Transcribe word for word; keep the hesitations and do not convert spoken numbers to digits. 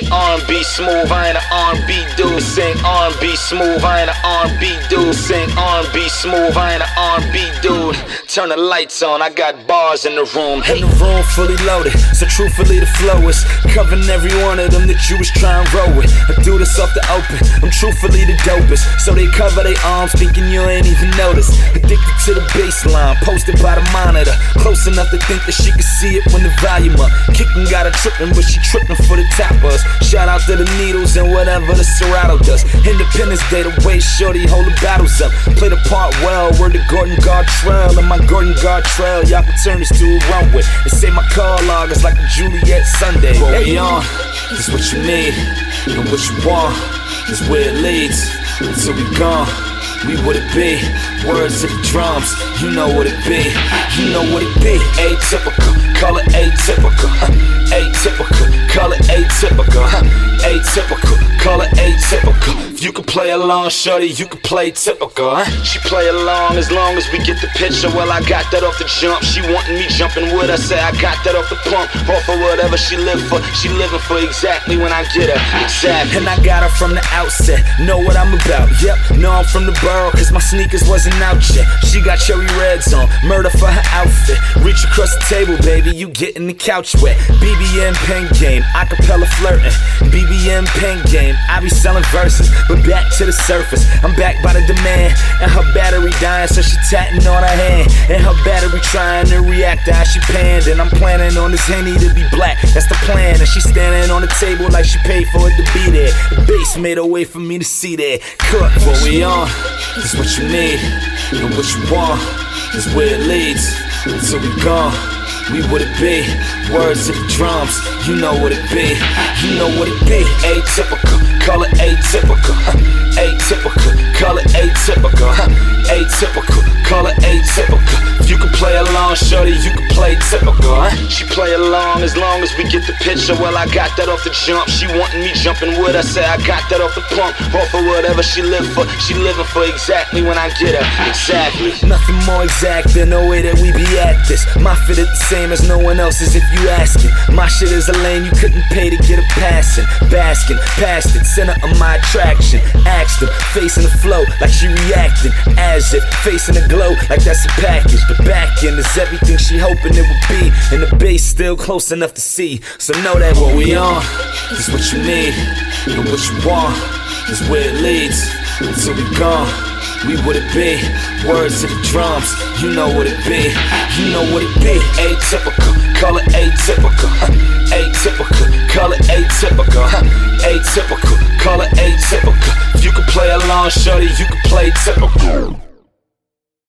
R and B smooth, I ain't an R and B dude. Sing R and B smooth, I ain't an R and B dude. Sing R and B smooth, I ain't an R and B dude. Turn the lights on, I got bars in the room. In the room fully loaded, so truthfully the flow is covering every one of them that you was trying to roll with. I do this off the open, I'm truthfully the dopest. So they cover their arms thinking you ain't even noticed. Addicted to the baseline, posted by the monitor. Close enough to think that she could see it when the volume up. Kicking got her tripping, but she tripping for the tappers. Shout out to the needles and whatever the Serato does. Independence Day, the way shorty hold the battles up. Play the part well, word to Gordon Gartrell. And my Gordon Gartrell, y'all can turn this to a runway. They say my car log is like a Juliet Sunday. What we on is what you need, and what you want is where it leads. Until we gone, we would it be. Words to the drums, you know what it be. You know what it be. Atypical, call it atypical. Atypical, call it atypical. Atypical, call it atypical. If you could play along, shorty, you could play typical. Huh? She play along as long as we get the picture. Well, I got that off the jump. She wanting me jumping with her. Say I got that off the pump. Off of whatever she live for. She living for exactly when I get her. Exactly. And I got her from the outset. Know what I'm about. Yep, know I'm from the borough, cause my sneakers wasn't out yet. She got cherry reds on, murder for her outfit. Reach across the table, baby, you getting the couch wet. B B M pen game, acapella flirting. B B M pen game, I be selling verses. But back to the surface, I'm back by the demand. And her battery dying, so she tatting on her hand. And her battery trying to react as she panned. And I'm planning on this Henny to be black, that's the plan. And she standing on the table like she paid for it to be there. The bass made a way for me to see that. Cut, what we on is what you need, and what you want is where it leads. Until we gone, we would it be. Words to the drums, you know what it be. You know what it be. Atypical, call it atypical. Atypical, call it atypical. Atypical, call it atypical. If you could play along, shorty, you could play typical. Huh? She play along as long as we get the picture. Well, I got that off the jump. She wanting me jumping with her. Say I got that off the pump. Off of whatever she live for. She living for exactly when I get her. Exactly. Nothing more exact than the way that we be at this. My fit is the same as no one else's if you asking. My shit is a lane you couldn't pay to get a passing. Basking, past it, center of my attraction. Asked her, facing the flow like she reacting. As if facing the glow like that's a package. The back end is everything she hoping it would be. And the base still close enough to see. So know that what we on is what you need, and what you want is where it leads. Until we gone, we would it be. Words to the drums, you know what it be. You know what it be. Atypical, call it atypical. Atypical, call it atypical. Atypical, call it atypical. If you could play along, shorty, you could play typical.